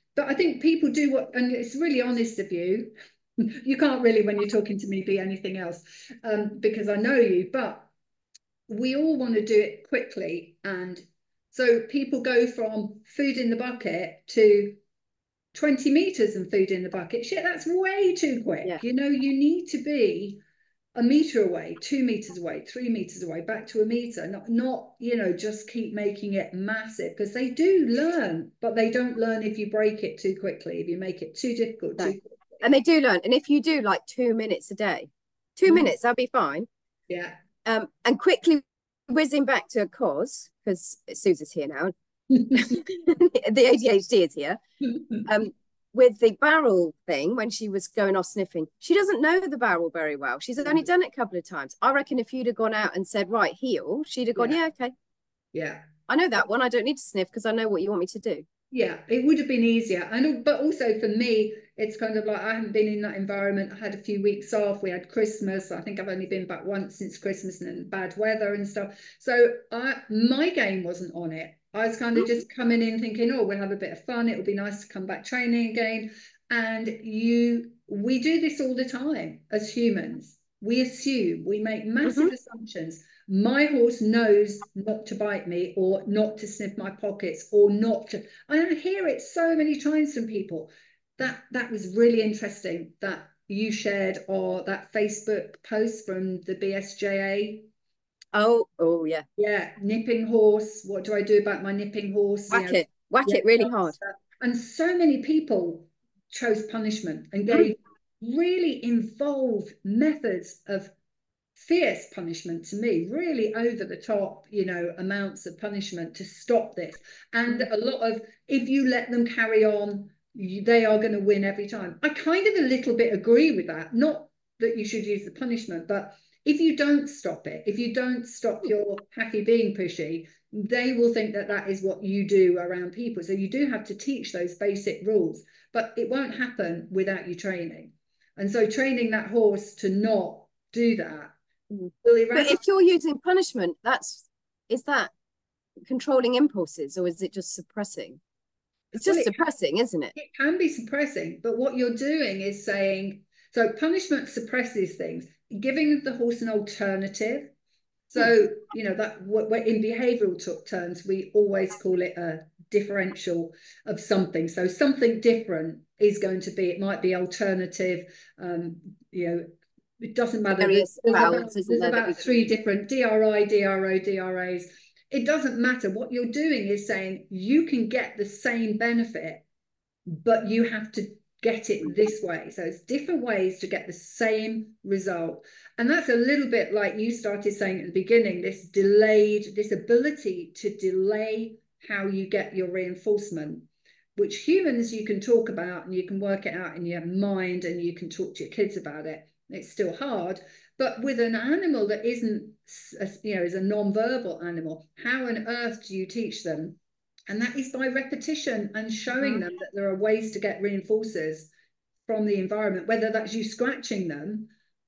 but I think people do what, and it's really honest of you. You can't really, when you're talking to me, be anything else, um, because I know you, but we all want to do it quickly. And so people go from food in the bucket to twenty meters and food in the bucket. Shit, that's way too quick. Yeah. You know, you need to be a meter away, two meters away, three meters away, back to a meter, not, not you know, just keep making it massive, because they do learn, but they don't learn if you break it too quickly, if you make it too difficult, No. too quickly. And they do learn. And if you do like two minutes a day, two mm. minutes, that'll be fine. Yeah. Um, and quickly whizzing back to a cause, because Susan's here now. The A D H D is here. Um, with the barrel thing, when she was going off sniffing, she doesn't know the barrel very well. She's only done it a couple of times. I reckon if you'd have gone out and said, right, heel, she'd have gone, yeah, yeah okay. Yeah. I know that one. I don't need to sniff because I know what you want me to do. Yeah, it would have been easier. And but also for me, it's kind of like I haven't been in that environment. I had a few weeks off. We had Christmas. I think I've only been back once since Christmas, and bad weather and stuff. So I, my game wasn't on it. I was kind of just coming in thinking, oh, we'll have a bit of fun. It would be nice to come back training again. And you, we do this all the time as humans. We assume, we make massive mm-hmm. assumptions. My horse knows not to bite me, or not to sniff my pockets, or not to. I don't hear it so many times from people. That that was really interesting that you shared, or that Facebook post from the B S J A. Oh, oh yeah. Yeah, nipping horse. What do I do about my nipping horse? Whack you know, it, whack yeah, it really hard. And so many people chose punishment and gave mm. really involved methods of fierce punishment, to me, really over the top, you know, amounts of punishment to stop this. And mm. a lot of, if you let them carry on, you, they are going to win every time. I kind of a little bit agree with that. Not that you should use the punishment, but if you don't stop it, if you don't stop your happy being pushy, they will think that that is what you do around people. So you do have to teach those basic rules, but it won't happen without you training. And so training that horse to not do that. But if you're using punishment, that's is that controlling impulses, or is it just suppressing? It's just well, it suppressing, can, isn't it? It can be suppressing, but what you're doing is saying, so punishment suppresses things, giving the horse an alternative. So, hmm. you know, that what in behavioral terms, we always call it a differential of something. So something different is going to be, it might be alternative, um, you know, it doesn't matter. There's, there's about, there's about three different D R I, D R O, D R As. It doesn't matter. What you're doing is saying you can get the same benefit, but you have to get it this way. So it's different ways to get the same result. And that's a little bit like you started saying at the beginning, this delayed, this ability to delay how you get your reinforcement, which humans you can talk about and you can work it out in your mind and you can talk to your kids about it. It's still hard, but with an animal that isn't, you know, is a non-verbal animal, how on earth do you teach them? And that is by repetition and showing mm-hmm. them that there are ways to get reinforcers from the environment, whether that's you scratching them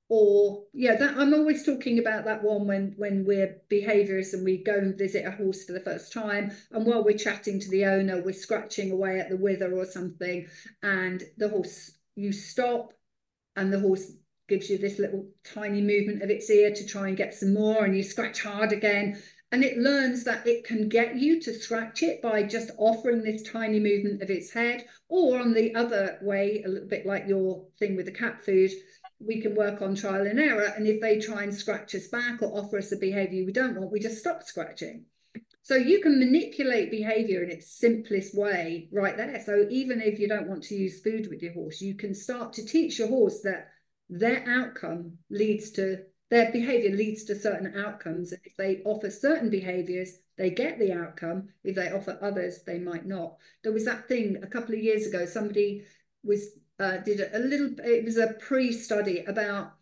or, yeah, that I'm always talking about that one when, when we're behaviorists and we go and visit a horse for the first time. And while we're chatting to the owner, we're scratching away at the wither or something. And the horse, you stop and the horse gives you this little tiny movement of its ear to try and get some more, and you scratch hard again, and it learns that it can get you to scratch it by just offering this tiny movement of its head. Or on the other way, a little bit like your thing with the cat food, we can work on trial and error, and if they try and scratch us back or offer us a behavior we don't want, we just stop scratching. So you can manipulate behavior in its simplest way right there. So even if you don't want to use food with your horse, you can start to teach your horse that their outcome leads to, their behavior leads to certain outcomes. And if they offer certain behaviors, they get the outcome. If they offer others, they might not. There was that thing a couple of years ago, somebody was uh, did a, a little, it was a pre-study about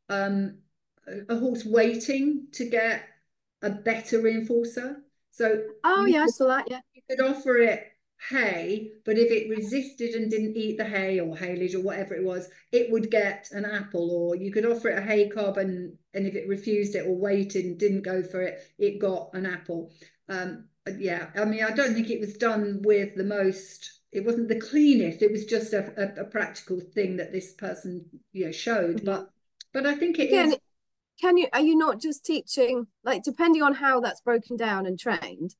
um, a, a horse waiting to get a better reinforcer. So oh yeah, could, I saw that, yeah. You could offer it hay, but if it resisted and didn't eat the hay or haylage or whatever it was, it would get an apple. Or you could offer it a hay cob, and and if it refused it or waited and didn't go for it, it got an apple. Um yeah, I mean, I don't think it was done with the most it wasn't the cleanest. It was just a, a, a practical thing that this person, you know, showed. Mm-hmm. But but I think it Again, is. Can you, are you not just teaching, like, depending on how that's broken down and trained,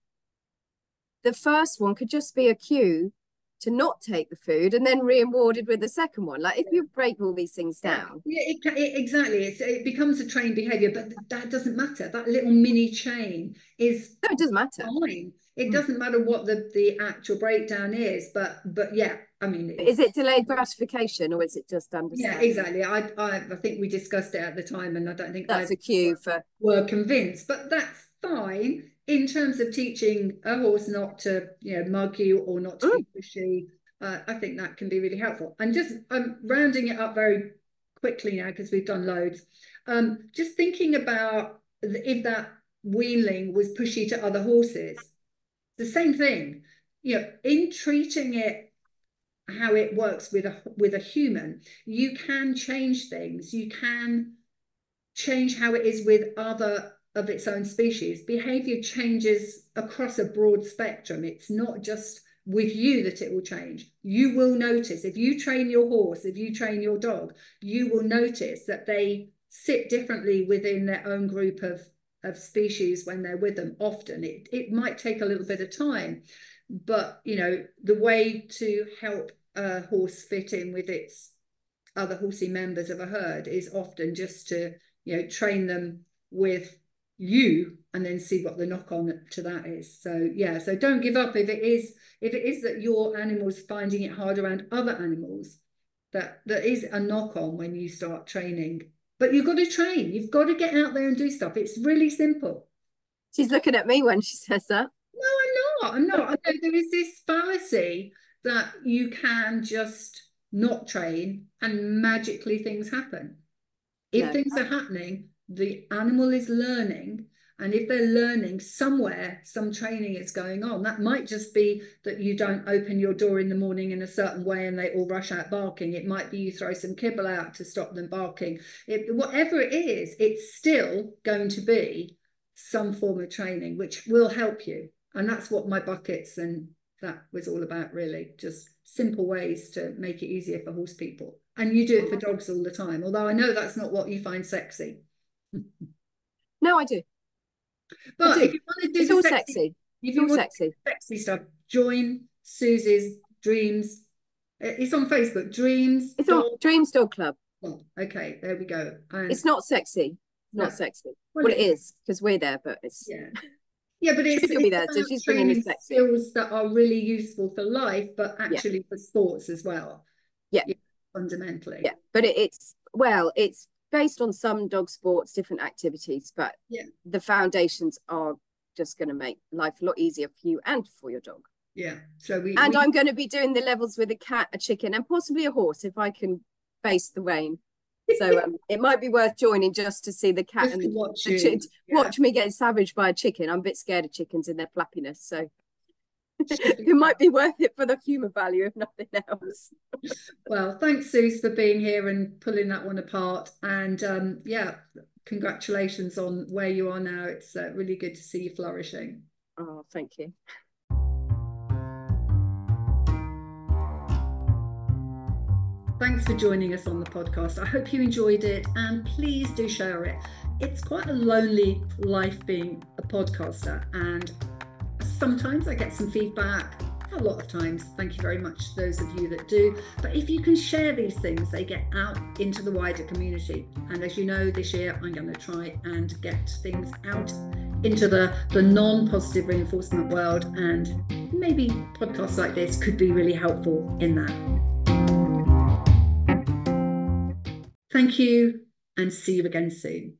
the first one could just be a cue to not take the food and then re-rewarded with the second one. Like, if you break all these things down. Yeah, it, it, exactly. It's, it becomes a trained behaviour, but that doesn't matter. That little mini chain is no, it doesn't matter. Fine. It mm. doesn't matter what the, the actual breakdown is, but but yeah, I mean, is it delayed gratification or is it just understanding? Yeah, exactly. I, I I think we discussed it at the time, and I don't think that's I a cue for were convinced, but that's fine in terms of teaching a horse not to, you know, mug you or not to mm. be pushy. Uh, I think that can be really helpful. And just I'm rounding it up very quickly now because we've done loads. Um, just thinking about if that weanling was pushy to other horses. The same thing, you know, in treating it how it works with a with a human, you can change things. You can change how it is with other of its own species. Behavior changes across a broad spectrum. It's not just with you that it will change. You will notice if you train your horse, if you train your dog, you will notice that they sit differently within their own group of of species when they're with them. Often it, it might take a little bit of time, but you know, the way to help a horse fit in with its other horsey members of a herd is often just to, you know, train them with you and then see what the knock-on to that is. So yeah, so don't give up if it is if it is that your animal's finding it hard around other animals. That there is a knock-on when you start training. But you've got to train. You've got to get out there and do stuff. It's really simple. She's looking at me when she says that. No, I'm not. I'm not. There is this fallacy that you can just not train and magically things happen. If no. things are happening, the animal is learning. And if they're learning somewhere, some training is going on. That might just be that you don't open your door in the morning in a certain way and they all rush out barking. It might be you throw some kibble out to stop them barking. It, whatever it is, it's still going to be some form of training, which will help you. And that's what my buckets and that was all about, really. Just simple ways to make it easier for horse people. And you do it for dogs all the time, although I know that's not what you find sexy. No, I do. But if you want to do it's the all sexy, sexy. If it's you all want sexy. sexy stuff, join Susie's Dreams. It's on Facebook. Dreams. It's on Dreams Dog Club. Oh, okay, there we go. And it's not sexy. Not no. sexy. Well, well it is because we're there, but it's yeah, yeah. But it's, it's be there. So she's bringing the sexy skills that are really useful for life, but actually yeah. for sports as well. Yeah, yeah fundamentally. Yeah, but it, it's well, it's based on some dog sports, different activities, but yeah. the foundations are just going to make life a lot easier for you and for your dog. Yeah. So we and we... I'm going to be doing the levels with a cat, a chicken, and possibly a horse if I can face the rain. So um, it might be worth joining just to see the cat just and to watch, the you. Ch- Yeah. watch me get savaged by a chicken. I'm a bit scared of chickens and their flappiness, so. It might be worth it for the humour value, if nothing else. Well, thanks, Suze, for being here and pulling that one apart. And um, yeah, congratulations on where you are now. It's uh, really good to see you flourishing. Oh, thank you. Thanks for joining us on the podcast. I hope you enjoyed it, and please do share it. It's quite a lonely life being a podcaster, and sometimes I get some feedback, a lot of times. Thank you very much, those of you that do. But if you can share these things, they get out into the wider community. And as you know, this year I'm going to try and get things out into the, the non-positive reinforcement world, and maybe podcasts like this could be really helpful in that. Thank you, and see you again soon.